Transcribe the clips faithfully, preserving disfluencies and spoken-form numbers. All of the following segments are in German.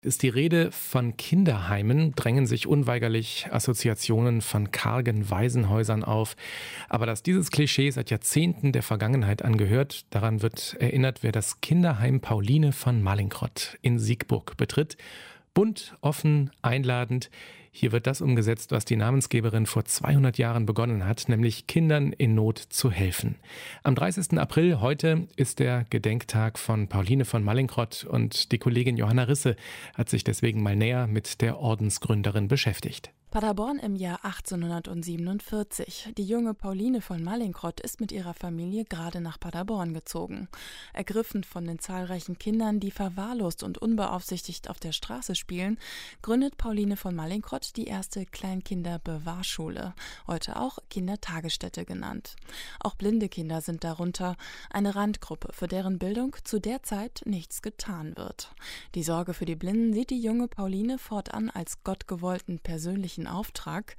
Ist die Rede von Kinderheimen, drängen sich unweigerlich Assoziationen von kargen Waisenhäusern auf. Aber dass dieses Klischee seit Jahrzehnten der Vergangenheit angehört, daran wird erinnert, wer das Kinderheim Pauline von Mallinckrodt in Siegburg betritt. Bunt, offen, einladend. Hier wird das umgesetzt, was die Namensgeberin vor zweihundert Jahren begonnen hat, nämlich Kindern in Not zu helfen. Am dreißigsten April, heute, ist der Gedenktag von Pauline von Mallinckrodt und die Kollegin Johanna Risse hat sich deswegen mal näher mit der Ordensgründerin beschäftigt. Paderborn im Jahr achtzehnhundertsiebenundvierzig. Die junge Pauline von Mallinckrodt ist mit ihrer Familie gerade nach Paderborn gezogen. Ergriffen von den zahlreichen Kindern, die verwahrlost und unbeaufsichtigt auf der Straße spielen, gründet Pauline von Mallinckrodt die erste Kleinkinderbewahrschule, heute auch Kindertagesstätte genannt. Auch blinde Kinder sind darunter, eine Randgruppe, für deren Bildung zu der Zeit nichts getan wird. Die Sorge für die Blinden sieht die junge Pauline fortan als gottgewollten persönlichen Auftrag.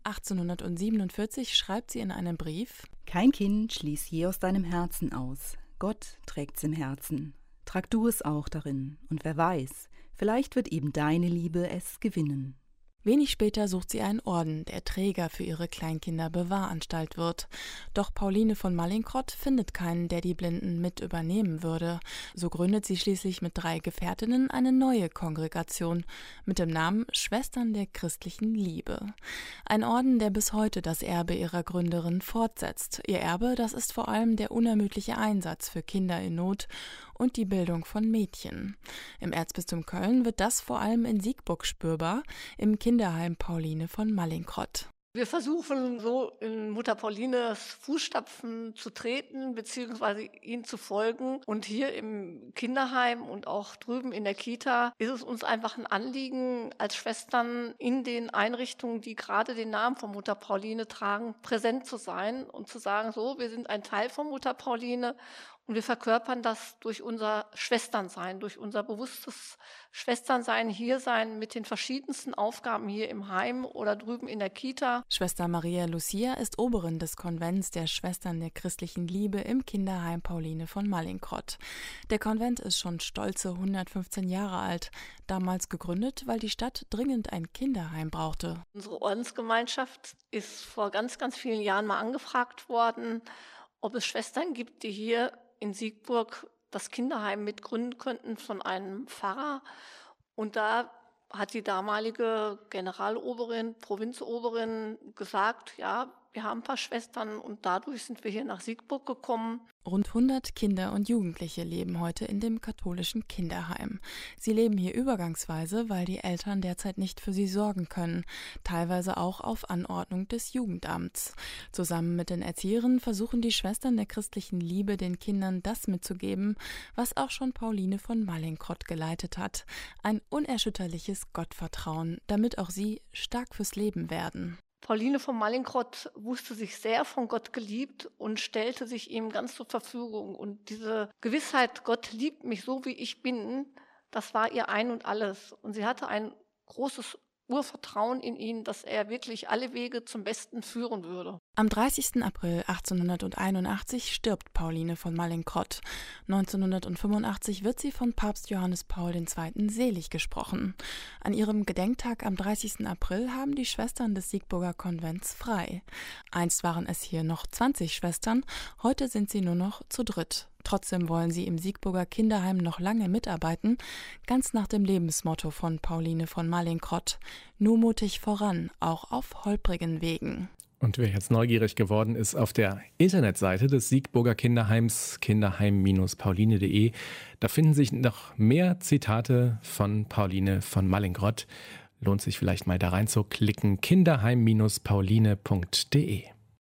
achtzehnhundertsiebenundvierzig schreibt sie in einem Brief: Kein Kind schließ je aus deinem Herzen aus. Gott trägt's im Herzen. Trag du es auch darin. Und wer weiß, vielleicht wird eben deine Liebe es gewinnen. Wenig später sucht sie einen Orden, der Träger für ihre Kleinkinderbewahranstalt wird. Doch Pauline von Mallinckrodt findet keinen, der die Blinden mit übernehmen würde. So gründet sie schließlich mit drei Gefährtinnen eine neue Kongregation mit dem Namen Schwestern der christlichen Liebe. Ein Orden, der bis heute das Erbe ihrer Gründerin fortsetzt. Ihr Erbe, das ist vor allem der unermüdliche Einsatz für Kinder in Not und die Bildung von Mädchen. Im Erzbistum Köln wird das vor allem in Siegburg spürbar, im Kinderheim Pauline von Mallinckrodt. Wir versuchen so in Mutter Paulines Fußstapfen zu treten bzw. ihnen zu folgen. Und hier im Kinderheim und auch drüben in der Kita ist es uns einfach ein Anliegen, als Schwestern in den Einrichtungen, die gerade den Namen von Mutter Pauline tragen, präsent zu sein und zu sagen, so, wir sind ein Teil von Mutter Pauline. Und wir verkörpern das durch unser Schwesternsein, durch unser bewusstes Schwesternsein, Hiersein mit den verschiedensten Aufgaben hier im Heim oder drüben in der Kita. Schwester Maria Lucia ist Oberin des Konvents der Schwestern der christlichen Liebe im Kinderheim Pauline von Mallinckrodt. Der Konvent ist schon stolze hundertfünfzehn Jahre alt, damals gegründet, weil die Stadt dringend ein Kinderheim brauchte. Unsere Ordensgemeinschaft ist vor ganz, ganz vielen Jahren mal angefragt worden, ob es Schwestern gibt, die hier in Siegburg das Kinderheim mitgründen könnten von einem Pfarrer. Und da hat die damalige Generaloberin, Provinzoberin gesagt, ja, wir haben ein paar Schwestern und dadurch sind wir hier nach Siegburg gekommen. Rund hundert Kinder und Jugendliche leben heute in dem katholischen Kinderheim. Sie leben hier übergangsweise, weil die Eltern derzeit nicht für sie sorgen können, teilweise auch auf Anordnung des Jugendamts. Zusammen mit den Erzieherinnen versuchen die Schwestern der christlichen Liebe den Kindern das mitzugeben, was auch schon Pauline von Mallinckrodt geleitet hat: ein unerschütterliches Gottvertrauen, damit auch sie stark fürs Leben werden. Pauline von Mallinckrodt wusste sich sehr von Gott geliebt und stellte sich ihm ganz zur Verfügung. Und diese Gewissheit, Gott liebt mich so, wie ich bin, das war ihr Ein und Alles. Und sie hatte ein großes Urvertrauen in ihn, dass er wirklich alle Wege zum Besten führen würde. Am dreißigsten April achtzehnhunderteinundachtzig stirbt Pauline von Mallinckrodt. neunzehnhundertfünfundachtzig wird sie von Papst Johannes Paul der Zweite selig gesprochen. An ihrem Gedenktag am dreißigsten April haben die Schwestern des Siegburger Konvents frei. Einst waren es hier noch zwanzig Schwestern, heute sind sie nur noch zu dritt. Trotzdem wollen sie im Siegburger Kinderheim noch lange mitarbeiten, ganz nach dem Lebensmotto von Pauline von Mallinckrodt: nur mutig voran, auch auf holprigen Wegen. Und wer jetzt neugierig geworden ist, auf der Internetseite des Siegburger Kinderheims, kinderheim Bindestrich pauline Punkt de, da finden sich noch mehr Zitate von Pauline von Mallinckrodt. Lohnt sich vielleicht mal da reinzuklicken, kinderheim Bindestrich pauline Punkt de.